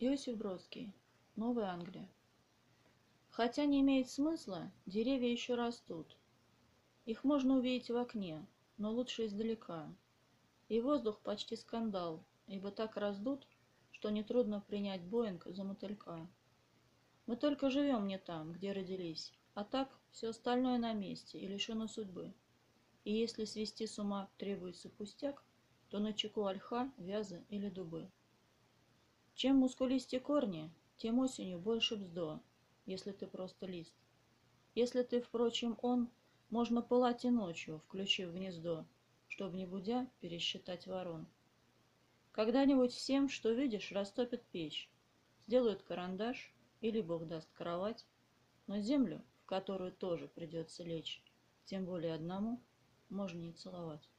Иосиф Бродский. Новая Англия. Хотя не имеет смысла, деревья еще растут. Их можно увидеть в окне, но лучше издалека. И воздух почти скандал, ибо так раздут, что нетрудно принять Боинг за мотылька. Мы только живем не там, где родились, а так все остальное на месте и лишено судьбы. И если свести с ума требуется пустяк, то начеку ольха, вязы или дубы. Чем мускулистее корни, тем осенью больше бздо, если ты просто лист. Если ты, впрочем, он, можно пылать и ночью, включив в гнездо, чтоб не будя пересчитать ворон. Когда-нибудь всем, что видишь, растопят печь, сделают карандаш или, Бог даст, кровать, но землю, в которую тоже придется лечь, тем более одному, можно не целовать.